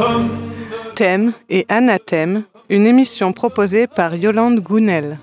Thème et anathème, une émission proposée par Yolande Gounel.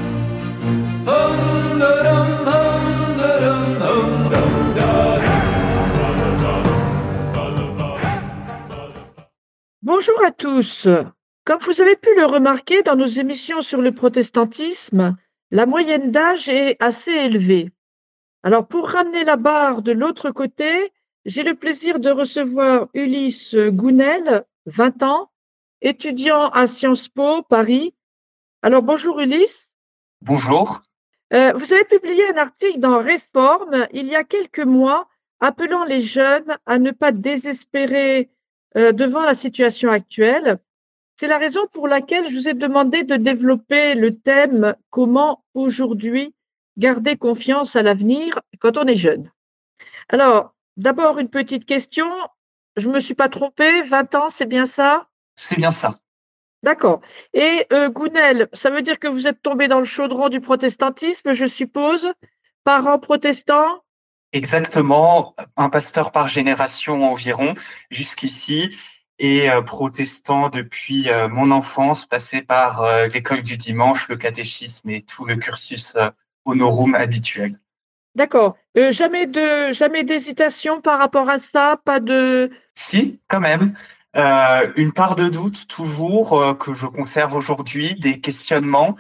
Bonjour à tous. Comme vous avez pu le remarquer dans nos émissions sur le protestantisme, la moyenne d'âge est assez élevée. Alors, pour ramener la barre de l'autre côté, j'ai le plaisir de recevoir Ulysse Gounel, 20 ans, étudiant à Sciences Po, Paris. Alors, bonjour Ulysse. Bonjour. Vous avez publié un article dans Réforme il y a quelques mois appelant les jeunes à ne pas désespérer devant la situation actuelle. C'est la raison pour laquelle je vous ai demandé de développer le thème «Comment aujourd'hui garder confiance à l'avenir quand on est jeune?» Alors, d'abord une petite question. Je ne me suis pas trompée, 20 ans, c'est bien ça? C'est bien ça. D'accord. Et Gounel, ça veut dire que vous êtes tombé dans le chaudron du protestantisme, je suppose? Parents protestants? Exactement, un pasteur par génération environ, jusqu'ici, et protestant depuis mon enfance, passé par l'école du dimanche, le catéchisme et tout le cursus honorum habituel. D'accord. Jamais d'hésitation par rapport à ça? Pas de... Si, quand même. Une part de doute toujours que je conserve aujourd'hui, des questionnements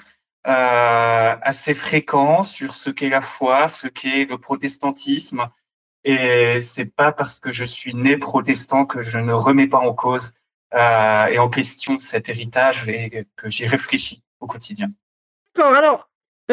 assez fréquents sur ce qu'est la foi, ce qu'est le protestantisme. Et c'est pas parce que je suis né protestant que je ne remets pas en cause et en question cet héritage et que j'y réfléchis au quotidien. D'accord. Alors,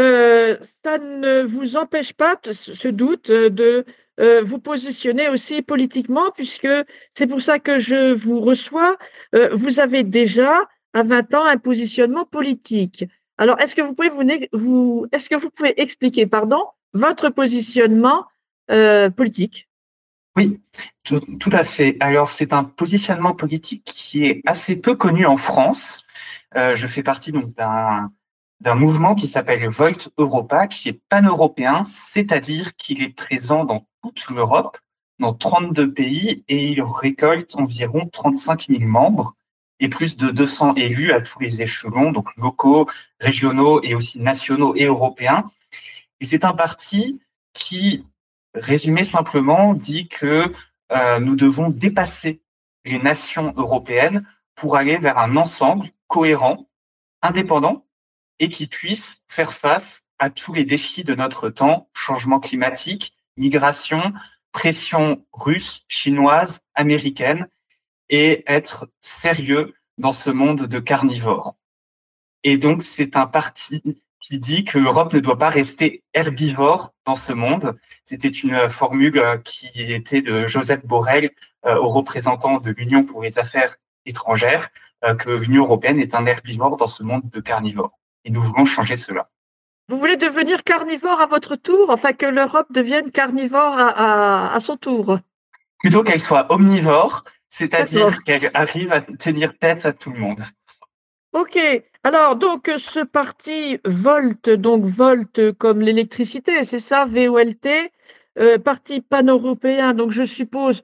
ça ne vous empêche pas, ce doute, de vous positionner aussi politiquement, puisque c'est pour ça que je vous reçois. Vous avez déjà, à 20 ans, un positionnement politique. Alors, est-ce que vous pouvez est-ce que vous pouvez expliquer, pardon, votre positionnement politique? Oui, tout à fait. Alors, c'est un positionnement politique qui est assez peu connu en France. Je fais partie donc d'un mouvement qui s'appelle Volt Europa, qui est pan-européen, c'est-à-dire qu'il est présent dans toute l'Europe, dans 32 pays, et il récolte environ 35 000 membres et plus de 200 élus à tous les échelons, donc locaux, régionaux et aussi nationaux et européens. Et c'est un parti qui, résumé simplement, dit que nous devons dépasser les nations européennes pour aller vers un ensemble cohérent, indépendant, et qui puisse faire face à tous les défis de notre temps, changement climatique, migration, pression russe, chinoise, américaine, et être sérieux dans ce monde de carnivores. Et donc, c'est un parti qui dit que l'Europe ne doit pas rester herbivore dans ce monde. C'était une formule qui était de Joseph Borrell, au représentant de l'Union pour les affaires étrangères, que l'Union européenne est un herbivore dans ce monde de carnivores. Et nous voulons changer cela. Vous voulez devenir carnivore à votre tour, enfin que l'Europe devienne carnivore à son tour? Plutôt qu'elle soit omnivore, D'accord. c'est-à-dire qu'elle arrive à tenir tête à tout le monde. OK. Alors donc, ce parti Volt, donc Volt comme l'électricité, c'est ça? VOLT, parti pan-européen, donc je suppose,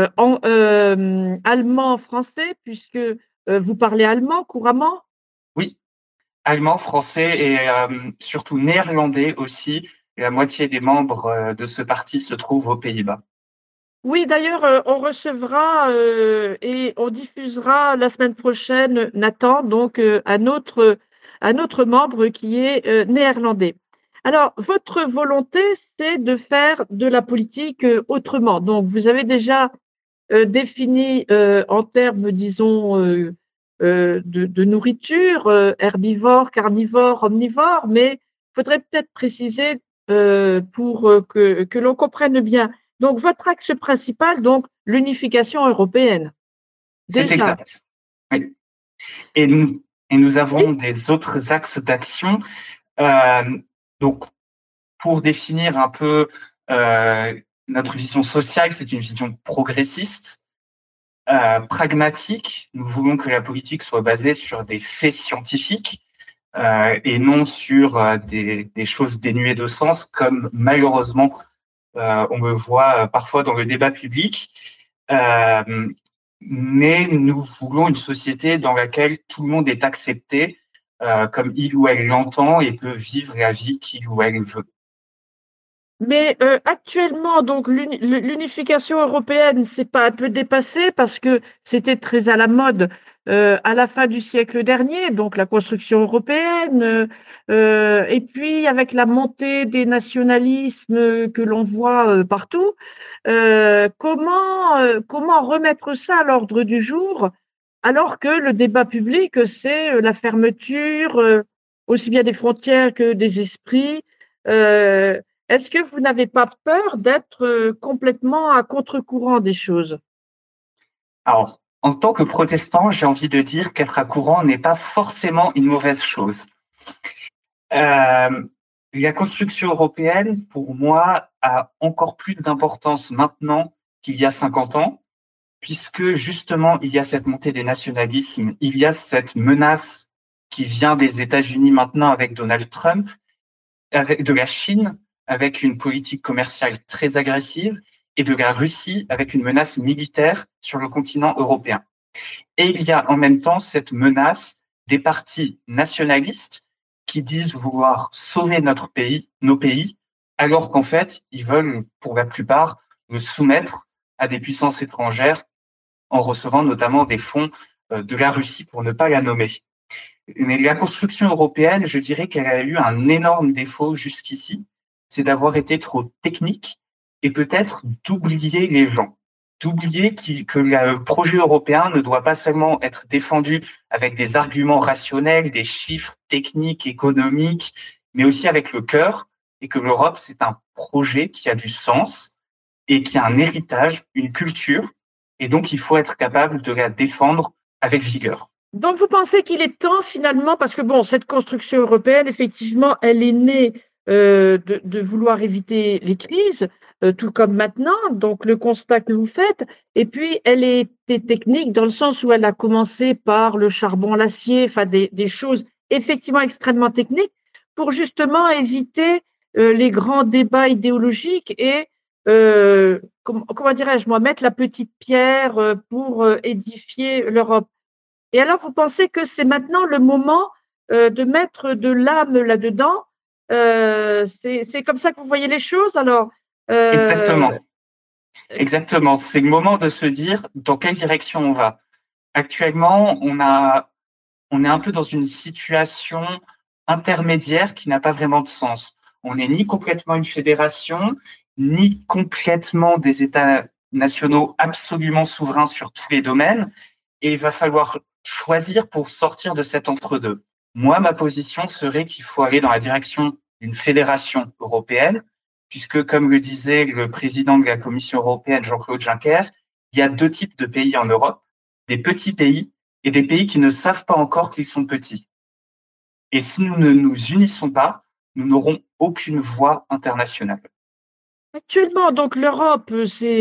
allemand, français, puisque, vous parlez allemand couramment? Oui, allemand, français et surtout néerlandais aussi. La moitié des membres de ce parti se trouvent aux Pays-Bas. Oui, d'ailleurs, on recevra, et on diffusera la semaine prochaine Nathan, donc un autre membre qui est, néerlandais. Alors, votre volonté, c'est de faire de la politique, autrement. Donc vous avez déjà, défini, en termes, disons, de nourriture, herbivore, carnivore, omnivore, mais il faudrait peut-être préciser, pour, que l'on comprenne bien. Donc votre axe principal, donc l'unification européenne, C'est déjà. exact. Oui. Et nous Oui? avons des autres axes d'action. Euh, donc, pour définir un peu notre vision sociale, c'est une vision progressiste, pragmatique. Nous voulons que la politique soit basée sur des faits scientifiques et non sur des choses dénuées de sens, comme malheureusement on le voit parfois dans le débat public. Euh, mais nous voulons une société dans laquelle tout le monde est accepté comme il ou elle l'entend et peut vivre la vie qu'il ou elle veut. Mais actuellement, donc l'unification européenne, c'est pas un peu dépassé parce que c'était très à la mode à la fin du siècle dernier, donc la construction européenne, et puis avec la montée des nationalismes que l'on voit partout, comment remettre ça à l'ordre du jour alors que le débat public, c'est la fermeture aussi bien des frontières que des esprits. euh, Est-ce que vous n'avez pas peur d'être complètement à contre-courant des choses? Alors, en tant que protestant, j'ai envie de dire qu'être à courant n'est pas forcément une mauvaise chose. La construction européenne, pour moi, a encore plus d'importance maintenant qu'il y a 50 ans, puisque justement, il y a cette montée des nationalismes, il y a cette menace qui vient des États-Unis maintenant avec Donald Trump, avec de la Chine, avec une politique commerciale très agressive, et de la Russie, avec une menace militaire sur le continent européen. Et il y a en même temps cette menace des partis nationalistes qui disent vouloir sauver notre pays, nos pays, alors qu'en fait, ils veulent, pour la plupart, le soumettre à des puissances étrangères en recevant notamment des fonds de la Russie, pour ne pas la nommer. Mais la construction européenne, je dirais qu'elle a eu un énorme défaut jusqu'ici, c'est d'avoir été trop technique et peut-être d'oublier les gens, d'oublier que le projet européen ne doit pas seulement être défendu avec des arguments rationnels, des chiffres techniques, économiques, mais aussi avec le cœur, et que l'Europe, c'est un projet qui a du sens et qui a un héritage, une culture, et donc il faut être capable de la défendre avec vigueur. Donc, vous pensez qu'il est temps finalement, parce que bon, cette construction européenne, effectivement, elle est née de vouloir éviter les crises, tout comme maintenant, donc le constat que vous faites, et puis elle était technique dans le sens où elle a commencé par le charbon, l'acier, enfin des choses effectivement extrêmement techniques, pour justement éviter les grands débats idéologiques et, comment dirais-je moi, mettre la petite pierre pour édifier l'Europe. Et alors, vous pensez que c'est maintenant le moment de mettre de l'âme là-dedans? C'est comme ça que vous voyez les choses? Alors, Exactement, exactement. C'est le moment de se dire dans quelle direction on va. Actuellement, on est un peu dans une situation intermédiaire qui n'a pas vraiment de sens. On n'est ni complètement une fédération, ni complètement des États nationaux absolument souverains sur tous les domaines. Et il va falloir choisir pour sortir de cet entre-deux. Moi, ma position serait qu'il faut aller dans la direction d'une fédération européenne, puisque, comme le disait le président de la Commission européenne, Jean-Claude Juncker, il y a deux types de pays en Europe, des petits pays et des pays qui ne savent pas encore qu'ils sont petits. Et si nous ne nous unissons pas, nous n'aurons aucune voix internationale. actuellement, donc l'Europe,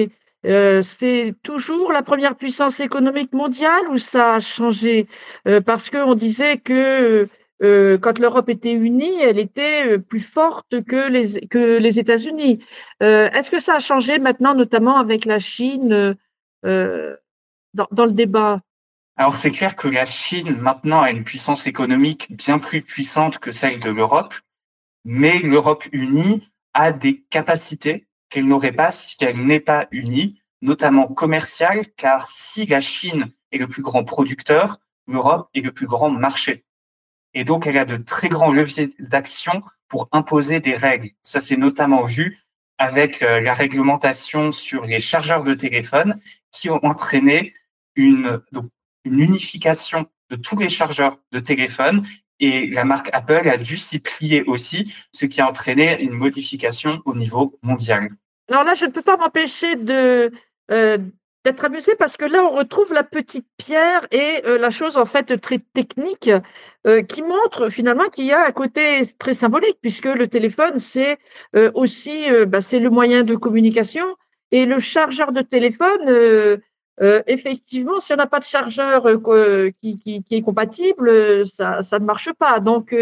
c'est toujours la première puissance économique mondiale ou ça a changé? Parce qu'on disait que quand l'Europe était unie, elle était plus forte que les États-Unis. Est-ce que ça a changé maintenant, notamment avec la Chine euh, dans le débat? Alors c'est clair que la Chine maintenant a une puissance économique bien plus puissante que celle de l'Europe, mais l'Europe unie a des capacités qu'elle n'aurait pas si elle n'est pas unie, notamment commerciales, car si la Chine est le plus grand producteur, l'Europe est le plus grand marché. Et donc, elle a de très grands leviers d'action pour imposer des règles. Ça, c'est notamment vu avec la réglementation sur les chargeurs de téléphone qui ont entraîné donc, une unification de tous les chargeurs de téléphone, et la marque Apple a dû s'y plier aussi, ce qui a entraîné une modification au niveau mondial. Alors là, je ne peux pas m'empêcher euh, d'être amusée parce que là, on retrouve la petite pierre et la chose en fait très technique qui montre finalement qu'il y a un côté très symbolique puisque le téléphone, c'est aussi c'est le moyen de communication et le chargeur de téléphone, effectivement, si on n'a pas de chargeur qui est compatible, ça ne marche pas. Donc,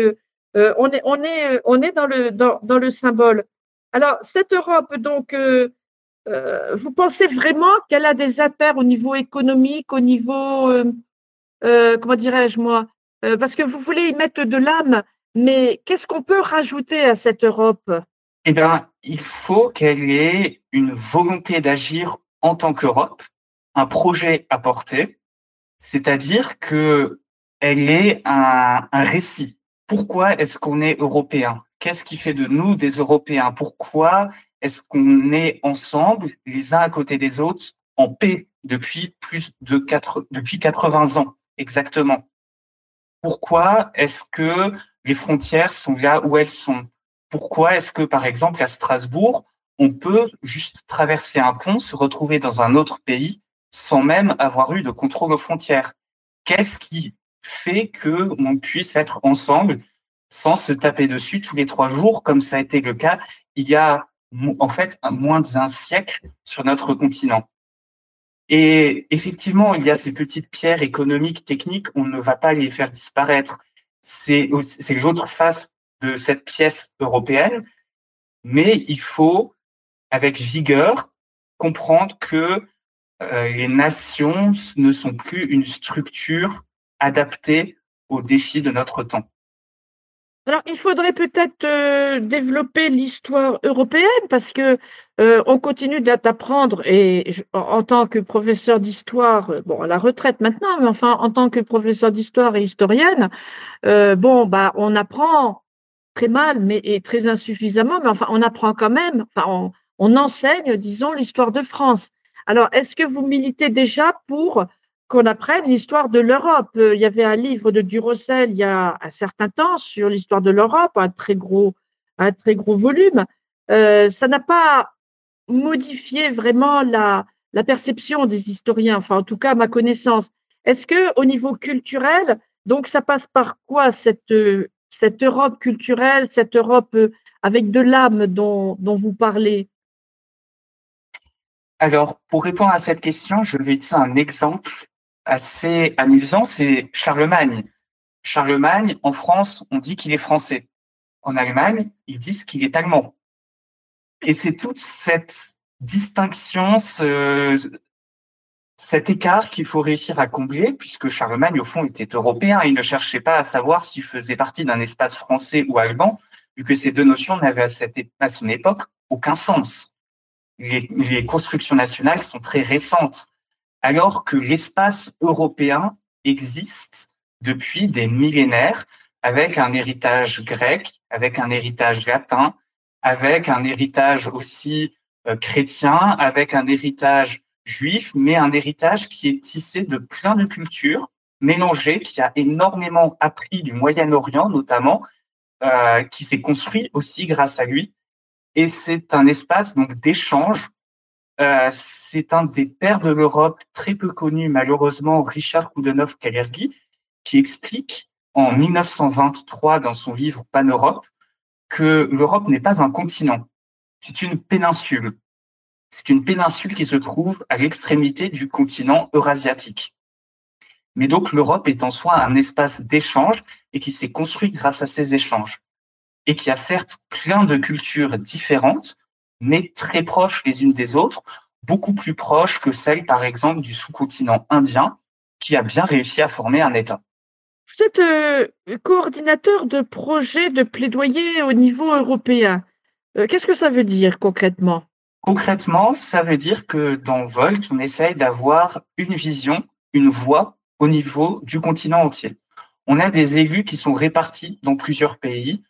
on est dans le symbole. Alors, cette Europe, donc, vous pensez vraiment qu'elle a des impairs au niveau économique, au niveau, comment dirais-je moi, parce que vous voulez y mettre de l'âme, mais qu'est-ce qu'on peut rajouter à cette Europe? Eh bien, il faut qu'elle ait une volonté d'agir en tant qu'Europe, un projet à porter, c'est-à-dire que elle ait un récit. Pourquoi est-ce qu'on est européen? Qu'est-ce qui fait de nous des Européens? Pourquoi est-ce qu'on est ensemble, les uns à côté des autres, en paix depuis depuis 80 ans, exactement? Pourquoi est-ce que les frontières sont là où elles sont? Pourquoi est-ce que, par exemple, à Strasbourg, on peut juste traverser un pont, se retrouver dans un autre pays sans même avoir eu de contrôle aux frontières? Qu'est-ce qui fait que on puisse être ensemble sans se taper dessus tous les 3 jours, comme ça a été le cas il y a en fait moins d'un siècle sur notre continent? Et effectivement, il y a ces petites pierres économiques, techniques, on ne va pas les faire disparaître. C'est l'autre face de cette pièce européenne, mais il faut, avec vigueur, comprendre que les nations ne sont plus une structure adaptée aux défis de notre temps. Alors, il faudrait peut-être, développer l'histoire européenne parce que, on continue d'apprendre et en tant que professeur d'histoire, bon à la retraite maintenant, mais enfin en tant que professeur d'histoire et historienne, bon, bah, on apprend très mal mais et très insuffisamment, mais enfin on apprend quand même, enfin on enseigne, disons, l'histoire de France. Alors, est-ce que vous militez déjà pour qu'on apprenne l'histoire de l'Europe? Il y avait un livre de Durossel il y a un certain temps sur l'histoire de l'Europe, un très gros volume. Ça n'a pas modifié vraiment la perception des historiens, enfin en tout cas à ma connaissance. Est-ce que au niveau culturel, donc ça passe par quoi cette Europe culturelle, cette Europe, avec de l'âme dont vous parlez? Alors, pour répondre à cette question, je vais utiliser un exemple assez amusant, c'est Charlemagne. Charlemagne, en France, on dit qu'il est français. En Allemagne, ils disent qu'il est allemand. Et c'est toute cette distinction, cet écart qu'il faut réussir à combler, puisque Charlemagne, au fond, était européen. Il ne cherchait pas à savoir s'il faisait partie d'un espace français ou allemand, vu que ces deux notions n'avaient à son époque aucun sens. Les constructions nationales sont très récentes, alors que l'espace européen existe depuis des millénaires, avec un héritage grec, avec un héritage latin, avec un héritage aussi chrétien, avec un héritage juif, mais un héritage qui est tissé de plein de cultures mélangées, qui a énormément appris du Moyen-Orient notamment, qui s'est construit aussi grâce à lui. Et c'est un espace donc d'échange. C'est un des pères de l'Europe très peu connu, malheureusement, Richard Coudenhove-Kalergi, qui explique en 1923 dans son livre Pan-Europe que l'Europe n'est pas un continent, c'est une péninsule. C'est une péninsule qui se trouve à l'extrémité du continent eurasiatique. Mais donc l'Europe est en soi un espace d'échange et qui s'est construit grâce à ces échanges. Et qui a certes plein de cultures différentes, mais très proches les unes des autres, beaucoup plus proches que celles, par exemple, du sous-continent indien, qui a bien réussi à former un État. Vous êtes, coordinateur de projets de plaidoyer au niveau européen. Qu'est-ce que ça veut dire concrètement? Concrètement, ça veut dire que dans Volt, on essaye d'avoir une vision, une voix au niveau du continent entier. On a des élus qui sont répartis dans plusieurs pays,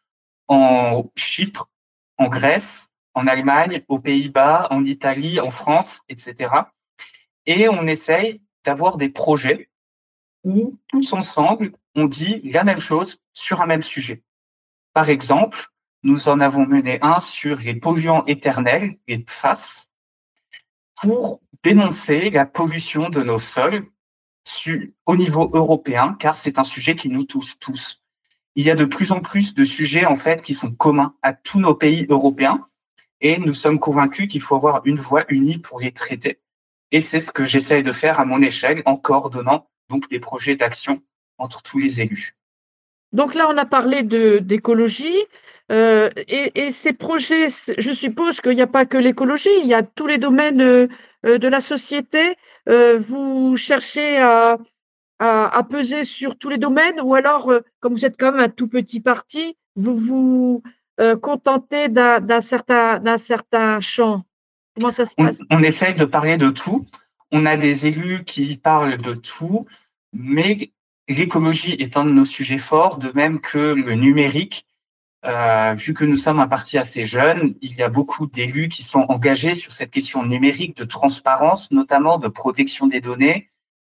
en Chypre, en Grèce, en Allemagne, aux Pays-Bas, en Italie, en France, etc. Et on essaye d'avoir des projets où tous ensemble, on dit la même chose sur un même sujet. Par exemple, nous en avons mené un sur les polluants éternels, les PFAS, pour dénoncer la pollution de nos sols au niveau européen, car c'est un sujet qui nous touche tous. Il y a de plus en plus de sujets en fait qui sont communs à tous nos pays européens et nous sommes convaincus qu'il faut avoir une voix unie pour les traiter. Et c'est ce que j'essaye de faire à mon échelle en coordonnant donc des projets d'action entre tous les élus. Donc là, on a parlé d'écologie, et ces projets, je suppose qu'il n'y a pas que l'écologie, il y a tous les domaines, de la société. Vous cherchez à peser sur tous les domaines ou alors, comme vous êtes quand même un tout petit parti, vous vous, contentez d'un certain champ? Comment ça se passe? On essaye de parler de tout. On a des élus qui parlent de tout, mais l'écologie est un de nos sujets forts, de même que le numérique. Vu que nous sommes un parti assez jeune, il y a beaucoup d'élus qui sont engagés sur cette question numérique, de transparence, notamment de protection des données,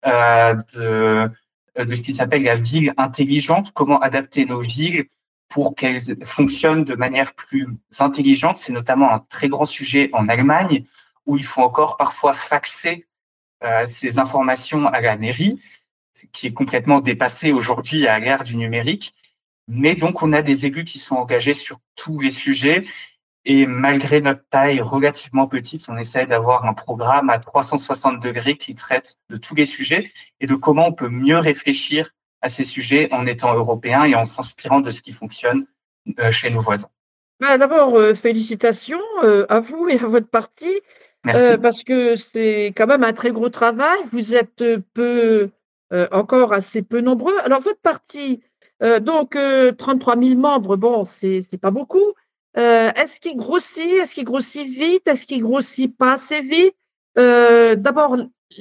de ce qui s'appelle la ville intelligente, comment adapter nos villes pour qu'elles fonctionnent de manière plus intelligente. C'est notamment un très grand sujet en Allemagne, où il faut encore parfois faxer ces informations à la mairie, ce qui est complètement dépassé aujourd'hui à l'ère du numérique. Mais donc, on a des élus qui sont engagés sur tous les sujets. Et malgré notre taille relativement petite, on essaie d'avoir un programme à 360 degrés qui traite de tous les sujets et de comment on peut mieux réfléchir à ces sujets en étant européen et en s'inspirant de ce qui fonctionne chez nos voisins. Bah, d'abord, félicitations, à vous et à votre parti, Merci. parce que c'est quand même un très gros travail. Vous êtes, peu, encore assez peu nombreux. Alors votre parti, donc 33 000 membres, bon, c'est pas beaucoup. Est-ce qu'il grossit? Est-ce qu'il grossit vite? Est-ce qu'il grossit pas assez vite? D'abord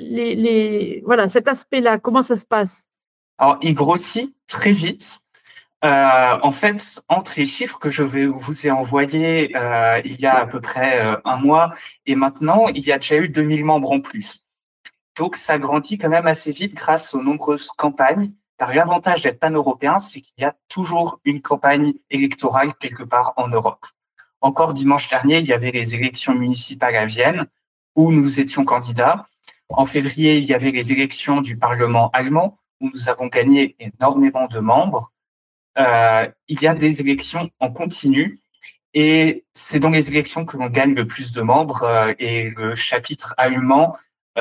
voilà, cet aspect-là, comment ça se passe? Alors, il grossit très vite. En fait, entre les chiffres que je vous ai envoyés il y a à peu près un mois et maintenant, il y a déjà eu 2000 membres en plus. Donc, ça grandit quand même assez vite grâce aux nombreuses campagnes. Car l'avantage d'être pan-européen, c'est qu'il y a toujours une campagne électorale quelque part en Europe. Encore dimanche dernier, il y avait les élections municipales à Vienne, où nous étions candidats. En février, il y avait les élections du Parlement allemand, où nous avons gagné énormément de membres. Il y a des élections en continu et c'est dans les élections que l'on gagne le plus de membres et le chapitre allemand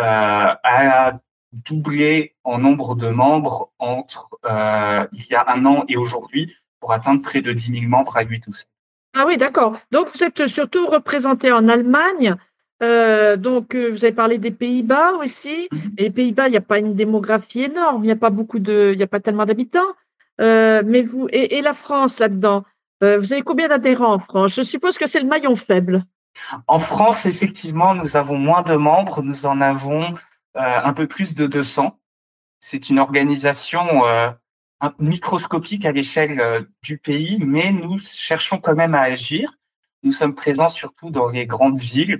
a doublé en nombre de membres entre il y a un an et aujourd'hui pour atteindre près de 10 000 membres à lui tout seul. Ah oui, d'accord. Donc vous êtes surtout représenté en Allemagne, donc vous avez parlé des Pays-Bas aussi. Et les Pays-Bas, il y a pas une démographie énorme, il y a pas tellement d'habitants, mais vous et la France là-dedans, vous avez combien d'adhérents en France? Je suppose que c'est le maillon faible. En France, effectivement, nous avons moins de membres, nous en avons un peu plus de 200. C'est une organisation microscopique à l'échelle du pays, mais nous cherchons quand même à agir. Nous sommes présents surtout dans les grandes villes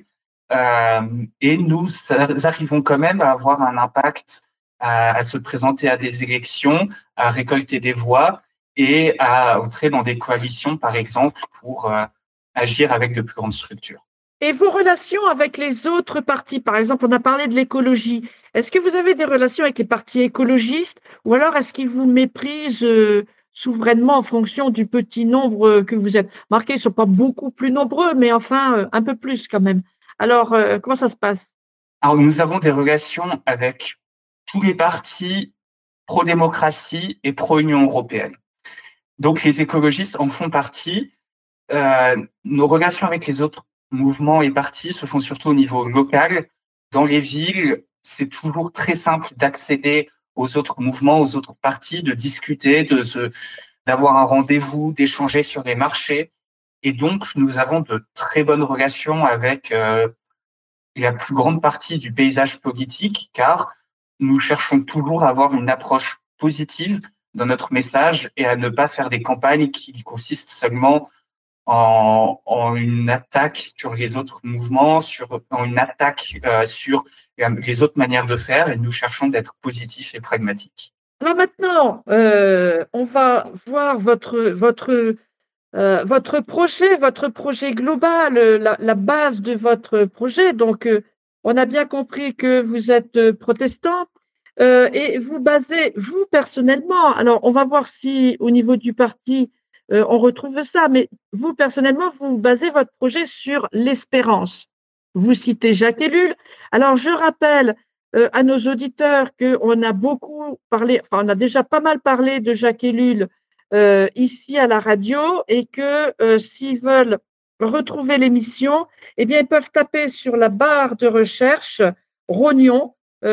et nous arrivons quand même à avoir un impact, à se présenter à des élections, à récolter des voix et à entrer dans des coalitions, par exemple, pour agir avec de plus grandes structures. Et vos relations avec les autres partis, par exemple, on a parlé de l'écologie. Est-ce que vous avez des relations avec les partis écologistes ou alors est-ce qu'ils vous méprisent souverainement en fonction du petit nombre que vous êtes? Marqués, ils ne sont pas beaucoup plus nombreux, mais enfin un peu plus quand même. Alors, comment ça se passe? Alors, nous avons des relations avec tous les partis pro-démocratie et pro-Union européenne. Donc, les écologistes en font partie. Nos relations avec les autres mouvements et partis se font surtout au niveau local. Dans les villes, c'est toujours très simple d'accéder aux autres mouvements, aux autres partis, de discuter, d'avoir un rendez-vous, d'échanger sur les marchés. Et donc, nous avons de très bonnes relations avec la plus grande partie du paysage politique, car nous cherchons toujours à avoir une approche positive dans notre message et à ne pas faire des campagnes qui consistent seulement en une attaque sur les autres mouvements, en une attaque sur les autres manières de faire, et nous cherchons d'être positifs et pragmatiques. Alors maintenant, on va voir votre projet global, la base de votre projet. Donc, on a bien compris que vous êtes protestant et vous basez, vous personnellement, alors on va voir si au niveau du parti, on retrouve ça, mais vous personnellement, vous basez votre projet sur l'espérance. Vous citez Jacques Ellul. Alors, je rappelle à nos auditeurs qu'on a beaucoup parlé, enfin, on a déjà pas mal parlé de Jacques Ellul ici à la radio et que s'ils veulent retrouver l'émission, eh bien, ils peuvent taper sur la barre de recherche Rognon,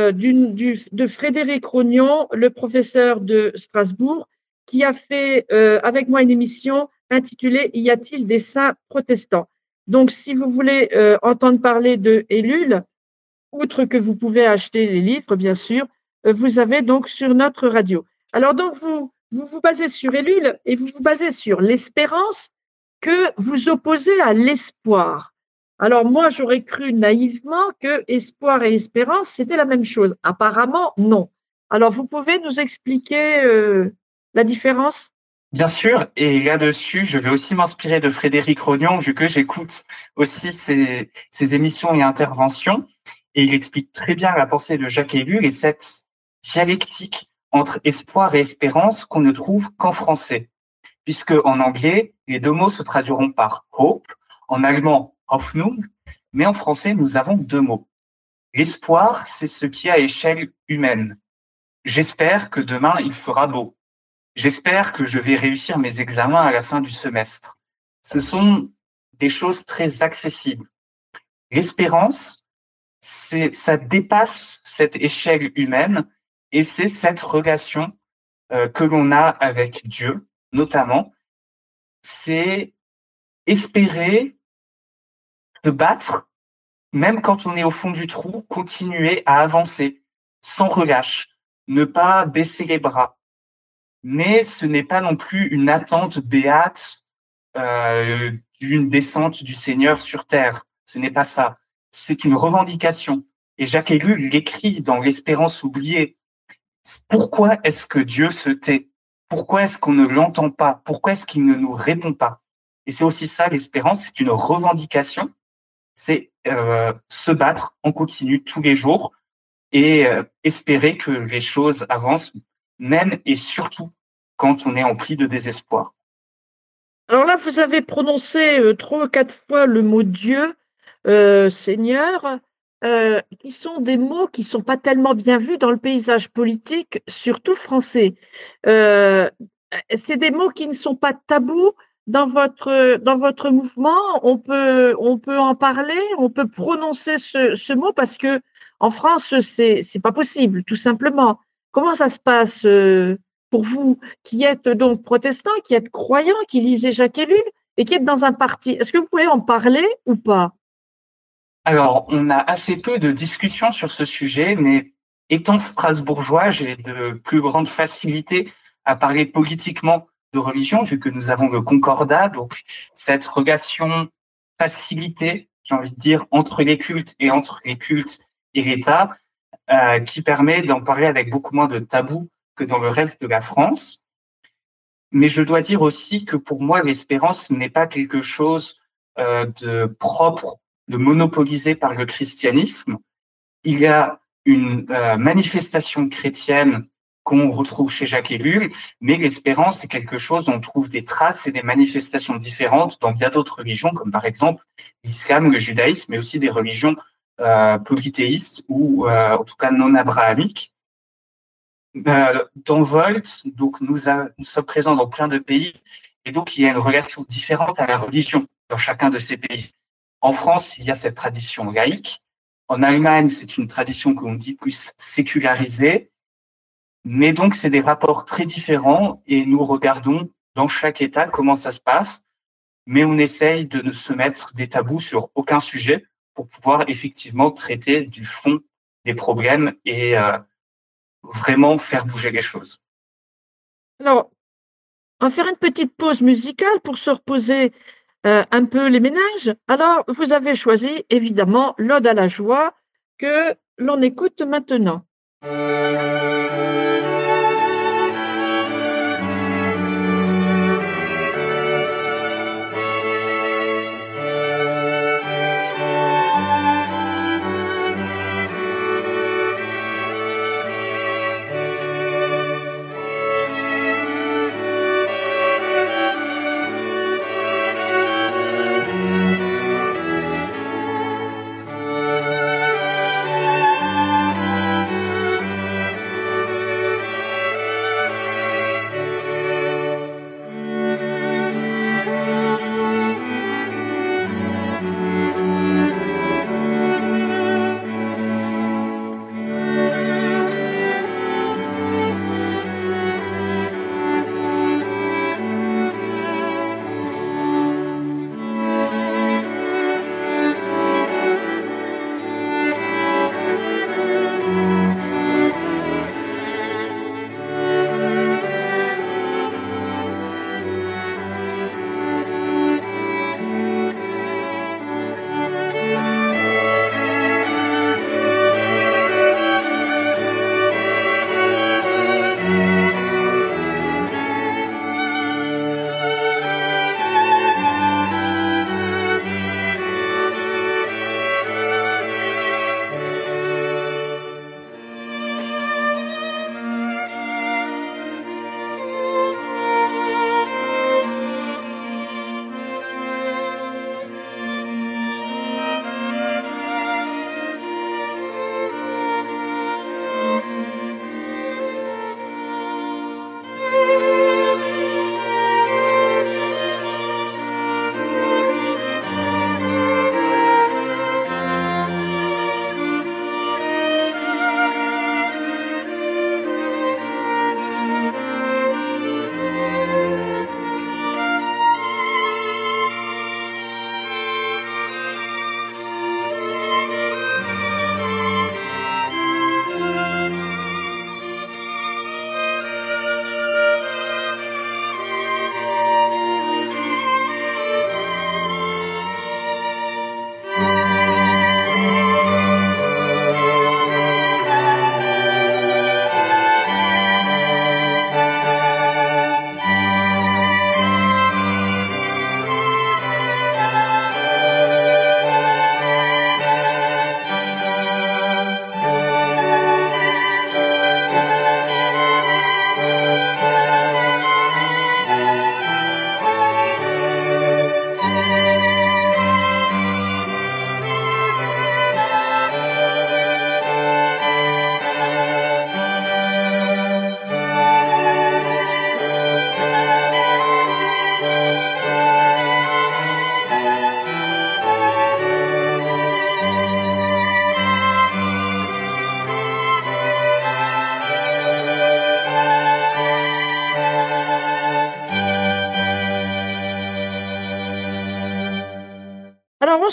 de Frédéric Rognon, le professeur de Strasbourg, qui a fait avec moi une émission intitulée Y a-t-il des saints protestants? Donc, si vous voulez entendre parler de Ellul, outre que vous pouvez acheter les livres, bien sûr, vous avez donc sur notre radio. Alors donc, vous basez sur Ellul et vous vous basez sur l'espérance que vous opposez à l'espoir. Alors moi, j'aurais cru naïvement que espoir et espérance, c'était la même chose. Apparemment, non. Alors, vous pouvez nous expliquer la différence? Bien sûr, et là-dessus, je vais aussi m'inspirer de Frédéric Rognon, vu que j'écoute aussi ses émissions et interventions, et il explique très bien la pensée de Jacques Ellul et cette dialectique entre espoir et espérance qu'on ne trouve qu'en français, puisque en anglais, les deux mots se traduiront par hope, en allemand Hoffnung, mais en français, nous avons deux mots. L'espoir, c'est ce qui est à échelle humaine. J'espère que demain, il fera beau. J'espère que je vais réussir mes examens à la fin du semestre. Ce sont des choses très accessibles. L'espérance, ça dépasse cette échelle humaine et c'est cette relation que l'on a avec Dieu, notamment. C'est espérer se battre, même quand on est au fond du trou, continuer à avancer sans relâche, ne pas baisser les bras. Mais ce n'est pas non plus une attente béate d'une descente du Seigneur sur terre. Ce n'est pas ça. C'est une revendication. Et Jacques Ellul l'écrit dans L'Espérance oubliée. Pourquoi est-ce que Dieu se tait? Pourquoi est-ce qu'on ne l'entend pas? Pourquoi est-ce qu'il ne nous répond pas? Et c'est aussi ça, l'espérance, c'est une revendication. C'est se battre en continu tous les jours et espérer que les choses avancent, même et surtout quand on est empli de désespoir. Alors là, vous avez prononcé 3 ou 4 fois le mot Dieu, Seigneur, qui sont des mots qui ne sont pas tellement bien vus dans le paysage politique, surtout français. Heu, c'est des mots qui ne sont pas tabous dans votre mouvement? On peut en parler? On peut prononcer ce mot? Parce qu'en France, c'est pas possible, tout simplement. Comment ça se passe, pour vous qui êtes donc protestant, qui êtes croyant, qui lisez Jacques Ellul et qui êtes dans un parti? Est-ce que vous pouvez en parler ou pas? Alors, on a assez peu de discussions sur ce sujet, mais étant strasbourgeois, j'ai de plus grandes facilités à parler politiquement de religion, vu que nous avons le concordat, donc cette relation facilitée, j'ai envie de dire, entre les cultes et l'État, qui permet d'en parler avec beaucoup moins de tabous que dans le reste de la France. Mais je dois dire aussi que pour moi, l'espérance n'est pas quelque chose de propre, de monopolisé par le christianisme. Il y a une manifestation chrétienne qu'on retrouve chez Jacques Ellul, mais l'espérance est quelque chose dont on trouve des traces et des manifestations différentes dans bien d'autres religions, comme par exemple l'islam, le judaïsme, mais aussi des religions polythéistes ou en tout cas non abrahamiques. Dans Volt, donc nous sommes présents dans plein de pays et donc il y a une relation différente à la religion dans chacun de ces pays. En France, il y a cette tradition laïque. En Allemagne, c'est une tradition que l'on dit plus sécularisée. Mais donc, c'est des rapports très différents et nous regardons dans chaque État comment ça se passe. Mais on essaye de ne se mettre des tabous sur aucun sujet pour pouvoir effectivement traiter du fond des problèmes et vraiment faire bouger les choses. Alors, on va faire une petite pause musicale pour se reposer un peu les ménages. Alors, vous avez choisi évidemment l'Ode à la joie que l'on écoute maintenant.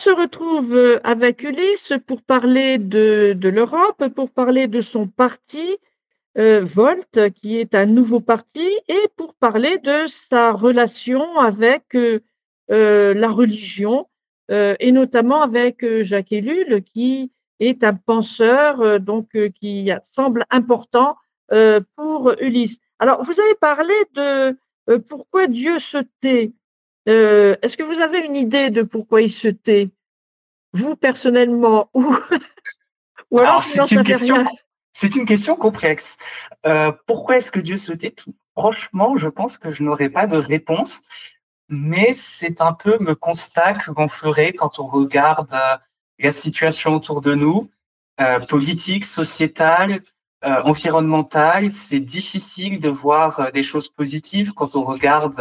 se retrouve avec Ulysse pour parler de l'Europe, pour parler de son parti, Volt, qui est un nouveau parti, et pour parler de sa relation avec la religion, et notamment avec Jacques Ellul, qui est un penseur qui semble important pour Ulysse. Alors, vous avez parlé de pourquoi Dieu se tait. Est-ce que vous avez une idée de pourquoi il se tait, vous personnellement, ou alors Alors, vous n'en savez rien? c'est une question complexe. Pourquoi est-ce que Dieu se tait? Franchement, je pense que je n'aurais pas de réponse, mais c'est un peu le constat que l'on ferait quand on regarde la situation autour de nous, politique, sociétale, environnementale. C'est difficile de voir des choses positives quand on regarde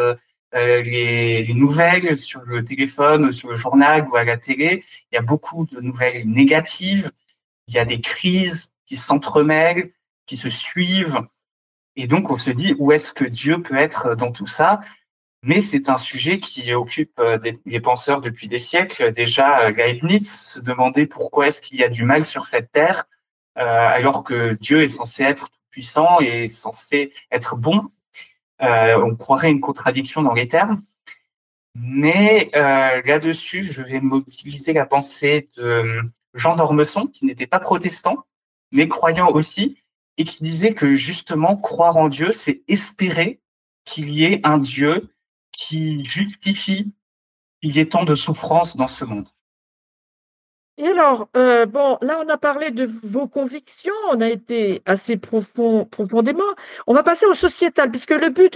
les nouvelles sur le téléphone, sur le journal ou à la télé. Il y a beaucoup de nouvelles négatives. Il y a des crises qui s'entremêlent, qui se suivent. Et donc, on se dit, où est-ce que Dieu peut être dans tout ça? Mais c'est un sujet qui occupe les penseurs depuis des siècles. Déjà, Leibniz se demandait pourquoi est-ce qu'il y a du mal sur cette terre, alors que Dieu est censé être tout-puissant et censé être bon. On croirait une contradiction dans les termes. Mais là-dessus, je vais mobiliser la pensée de Jean d'Ormesson, qui n'était pas protestant, mais croyant aussi, et qui disait que justement, croire en Dieu, c'est espérer qu'il y ait un Dieu qui justifie qu'il y ait tant de souffrances dans ce monde. Et alors, bon, là, on a parlé de vos convictions, on a été assez profondément. On va passer au sociétal, puisque le but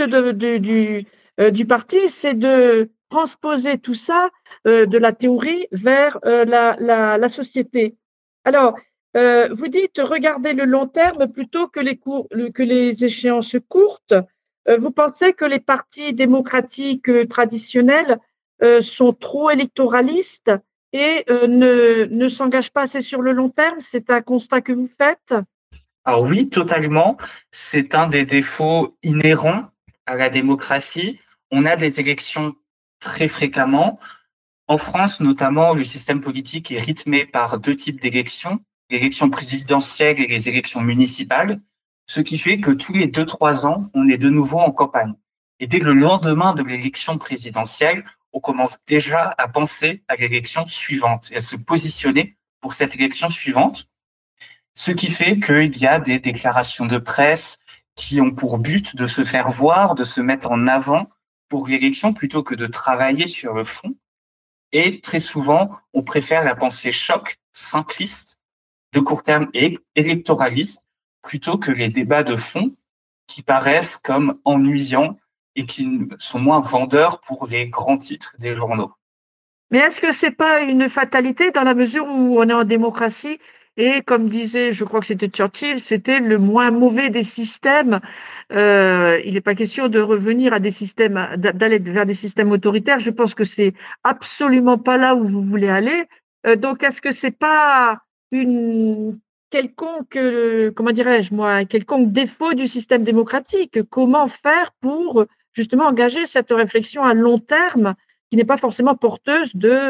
du parti, c'est de transposer tout ça, de la théorie vers la société. Alors, vous dites regarder le long terme plutôt que que les échéances courtes. Vous pensez que les partis démocratiques traditionnels sont trop électoralistes et ne s'engage pas assez sur le long terme? C'est un constat que vous faites? Alors oui, totalement. C'est un des défauts inhérents à la démocratie. On a des élections très fréquemment. En France, notamment, le système politique est rythmé par deux types d'élections, l'élection présidentielle et les élections municipales, ce qui fait que tous les 2-3 ans, on est de nouveau en campagne. Et dès le lendemain de l'élection présidentielle, on commence déjà à penser à l'élection suivante et à se positionner pour cette élection suivante, ce qui fait qu'il y a des déclarations de presse qui ont pour but de se faire voir, de se mettre en avant pour l'élection plutôt que de travailler sur le fond. Et très souvent, on préfère la pensée choc, simpliste, de court terme et électoraliste, plutôt que les débats de fond qui paraissent comme ennuyants et qui sont moins vendeurs pour les grands titres des journaux. Mais est-ce que c'est pas une fatalité dans la mesure où on est en démocratie et comme disait, je crois que c'était Churchill, c'était le moins mauvais des systèmes. Il n'est pas question de revenir à des systèmes, d'aller vers des systèmes autoritaires. Je pense que c'est absolument pas là où vous voulez aller. Donc, est-ce que c'est pas une quelconque, comment dirais-je moi, un quelconque défaut du système démocratique? Comment faire pour justement engager cette réflexion à long terme qui n'est pas forcément porteuse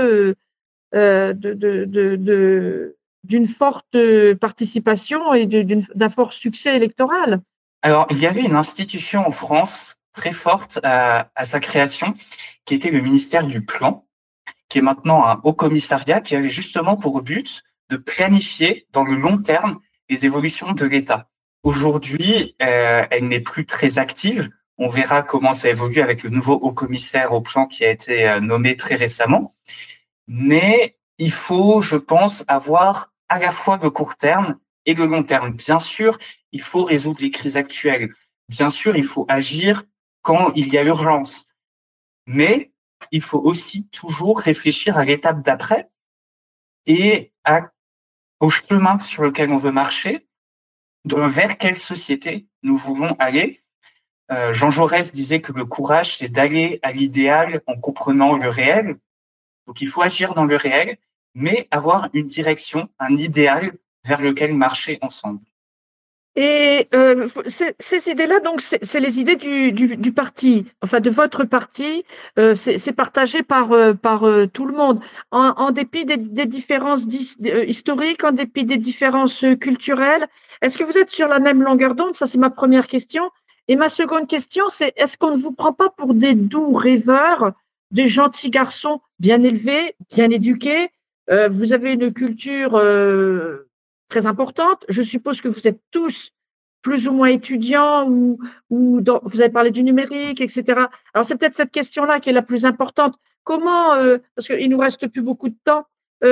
d'une forte participation et d'un fort succès électoral? Alors, il y avait une institution en France très forte à sa création, qui était le ministère du Plan, qui est maintenant un haut commissariat qui avait justement pour but de planifier dans le long terme les évolutions de l'État. Aujourd'hui, elle n'est plus très active. On verra comment ça évolue avec le nouveau haut commissaire au plan qui a été nommé très récemment. Mais il faut, je pense, avoir à la fois le court terme et le long terme. Bien sûr, il faut résoudre les crises actuelles. Bien sûr, il faut agir quand il y a urgence. Mais il faut aussi toujours réfléchir à l'étape d'après et au chemin sur lequel on veut marcher, vers quelle société nous voulons aller. Jean Jaurès disait que le courage, c'est d'aller à l'idéal en comprenant le réel. Donc, il faut agir dans le réel, mais avoir une direction, un idéal vers lequel marcher ensemble. Et ces idées-là, donc, c'est les idées du parti, enfin de votre parti. C'est partagé par tout le monde, en dépit des différences historiques, en dépit des différences culturelles. Est-ce que vous êtes sur la même longueur d'onde? Ça, c'est ma première question. Et ma seconde question, c'est est-ce qu'on ne vous prend pas pour des doux rêveurs, des gentils garçons bien élevés, bien éduqués? Vous avez une culture très importante. Je suppose que vous êtes tous plus ou moins étudiants vous avez parlé du numérique, etc. Alors, c'est peut-être cette question-là qui est la plus importante. Comment, parce qu'il nous reste plus beaucoup de temps,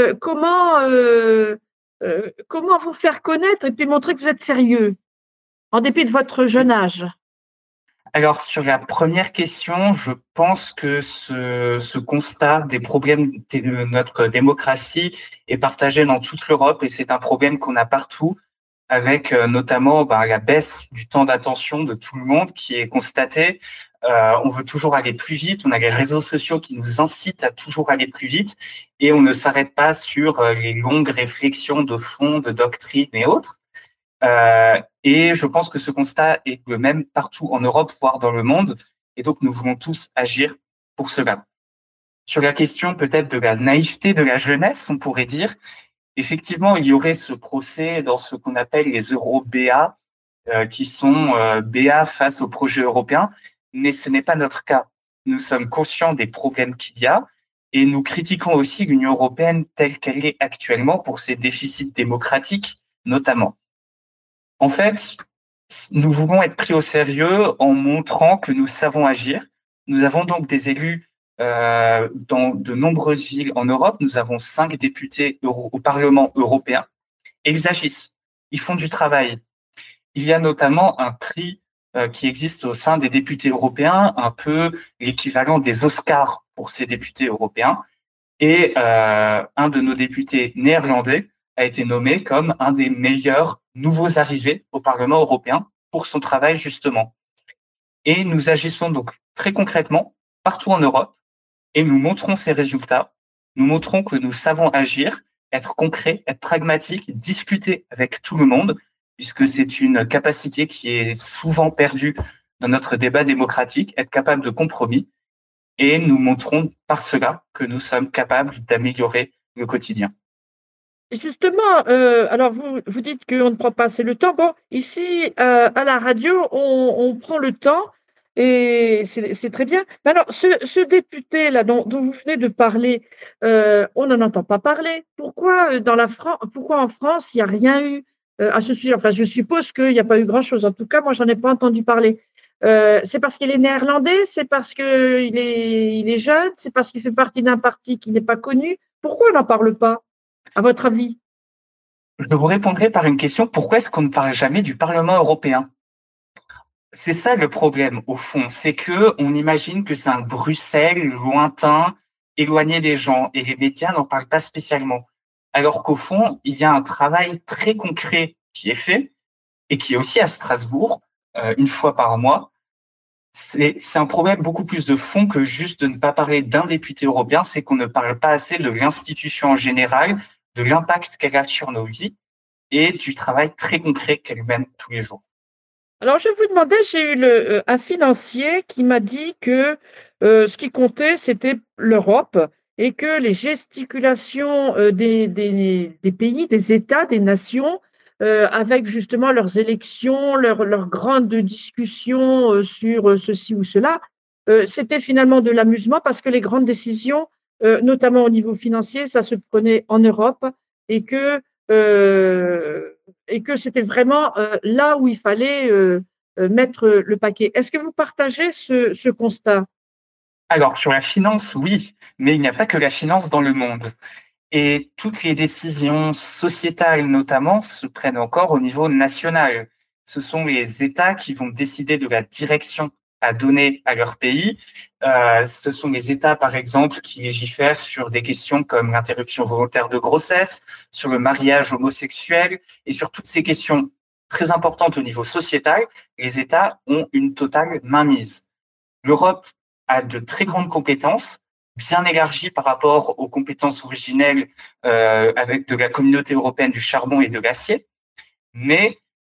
comment vous faire connaître et puis montrer que vous êtes sérieux, en dépit de votre jeune âge? Alors, sur la première question, je pense que ce constat des problèmes de notre démocratie est partagé dans toute l'Europe et c'est un problème qu'on a partout, avec notamment la baisse du temps d'attention de tout le monde qui est constatée. On veut toujours aller plus vite, on a les réseaux sociaux qui nous incitent à toujours aller plus vite et on ne s'arrête pas sur les longues réflexions de fond, de doctrine et autres. Et je pense que ce constat est le même partout en Europe, voire dans le monde. Et donc, nous voulons tous agir pour cela. Sur la question peut-être de la naïveté de la jeunesse, on pourrait dire, effectivement, il y aurait ce procès dans ce qu'on appelle les euro-BA, qui sont BA face au projet européen, mais ce n'est pas notre cas. Nous sommes conscients des problèmes qu'il y a et nous critiquons aussi l'Union européenne telle qu'elle est actuellement pour ses déficits démocratiques, notamment. En fait, nous voulons être pris au sérieux en montrant que nous savons agir. Nous avons donc des élus dans de nombreuses villes en Europe. Nous avons 5 députés au Parlement européen. Et ils agissent. Ils font du travail. Il y a notamment un prix qui existe au sein des députés européens, un peu l'équivalent des Oscars pour ces députés européens. Et un de nos députés néerlandais a été nommé comme un des meilleurs nouveaux arrivés au Parlement européen pour son travail, justement. Et nous agissons donc très concrètement partout en Europe et nous montrons ces résultats. Nous montrons que nous savons agir, être concrets, être pragmatiques, discuter avec tout le monde, puisque c'est une capacité qui est souvent perdue dans notre débat démocratique, être capable de compromis. Et nous montrons par cela que nous sommes capables d'améliorer le quotidien. Justement, alors vous dites qu'on ne prend pas assez le temps. Bon, ici, à la radio, on prend le temps et c'est très bien. Mais alors, ce député-là dont vous venez de parler, on n'en entend pas parler. Pourquoi, pourquoi en France, il n'y a rien eu à ce sujet? Enfin, je suppose qu'il n'y a pas eu grand-chose. En tout cas, moi, j'en ai pas entendu parler. C'est parce qu'il est néerlandais? C'est parce qu'il est jeune? C'est parce qu'il fait partie d'un parti qui n'est pas connu? Pourquoi on n'en parle pas, à votre avis? Je vous répondrai par une question. Pourquoi est-ce qu'on ne parle jamais du Parlement européen? C'est ça le problème, au fond. C'est que on imagine que c'est un Bruxelles lointain, éloigné des gens, et les médias n'en parlent pas spécialement. Alors qu'au fond, il y a un travail très concret qui est fait, et qui est aussi à Strasbourg, une fois par mois. C'est un problème beaucoup plus de fond que juste de ne pas parler d'un député européen, c'est qu'on ne parle pas assez de l'institution en général, de l'impact qu'elle a sur nos vies et du travail très concret qu'elle mène tous les jours. Alors, je vous demandais, j'ai eu un financier qui m'a dit que ce qui comptait, c'était l'Europe et que les gesticulations des pays, des États, des nations, avec justement leurs élections, leurs grandes discussions sur ceci ou cela, c'était finalement de l'amusement parce que les grandes décisions, notamment au niveau financier, ça se prenait en Europe et que euh, c'était vraiment là où il fallait mettre le paquet. Est-ce que vous partagez ce constat? Alors, sur la finance, oui, mais il n'y a pas que la finance dans le monde. Et toutes les décisions sociétales, notamment, se prennent encore au niveau national. Ce sont les États qui vont décider de la direction à donner à leur pays. Ce sont les États, par exemple, qui légifèrent sur des questions comme l'interruption volontaire de grossesse, sur le mariage homosexuel et sur toutes ces questions très importantes au niveau sociétal. Les États ont une totale mainmise. L'Europe a de très grandes compétences, bien élargies par rapport aux compétences originelles avec de la communauté européenne du charbon et de l'acier, mais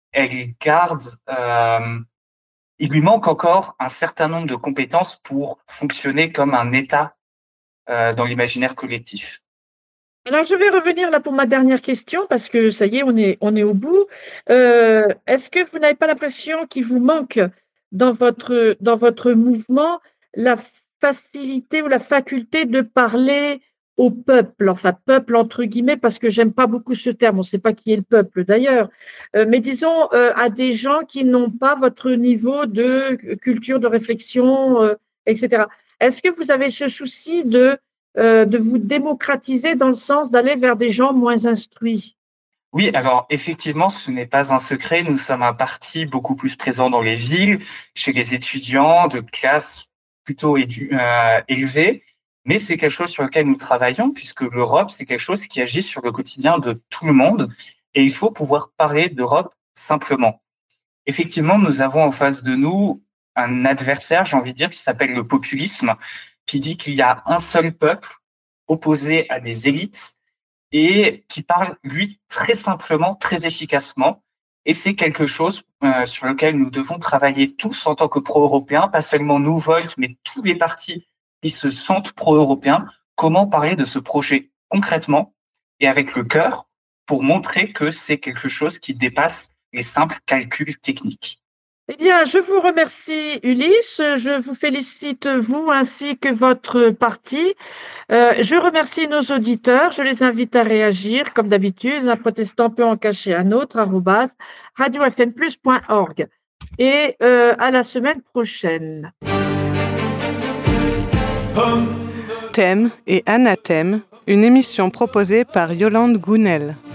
elle garde, il lui manque encore un certain nombre de compétences pour fonctionner comme un État dans l'imaginaire collectif. Alors, je vais revenir là pour ma dernière question parce que ça y est, on est au bout. Est-ce que vous n'avez pas l'impression qu'il vous manque dans votre mouvement la facilité ou la faculté de parler au peuple, enfin peuple entre guillemets, parce que j'aime pas beaucoup ce terme, on ne sait pas qui est le peuple d'ailleurs, mais disons à des gens qui n'ont pas votre niveau de culture, de réflexion, etc. Est-ce que vous avez ce souci de vous démocratiser dans le sens d'aller vers des gens moins instruits? Oui, alors effectivement, ce n'est pas un secret. Nous sommes un parti beaucoup plus présent dans les villes, chez les étudiants de classes plutôt élevées, mais c'est quelque chose sur lequel nous travaillons puisque l'Europe, c'est quelque chose qui agit sur le quotidien de tout le monde et il faut pouvoir parler d'Europe simplement. Effectivement, nous avons en face de nous un adversaire, j'ai envie de dire, qui s'appelle le populisme, qui dit qu'il y a un seul peuple opposé à des élites et qui parle, lui, très simplement, très efficacement. Et c'est quelque chose sur lequel nous devons travailler tous en tant que pro-européens, pas seulement nous, Volt, mais tous les partis qui se sentent pro-européens. Comment parler de ce projet concrètement et avec le cœur pour montrer que c'est quelque chose qui dépasse les simples calculs techniques. Eh bien, je vous remercie, Ulysse. Je vous félicite, vous ainsi que votre parti. Je remercie nos auditeurs. Je les invite à réagir, comme d'habitude. Un protestant peut en cacher un autre, @radiofmplus.org. Et à la semaine prochaine. Thème et anathème, une émission proposée par Yolande Gounel.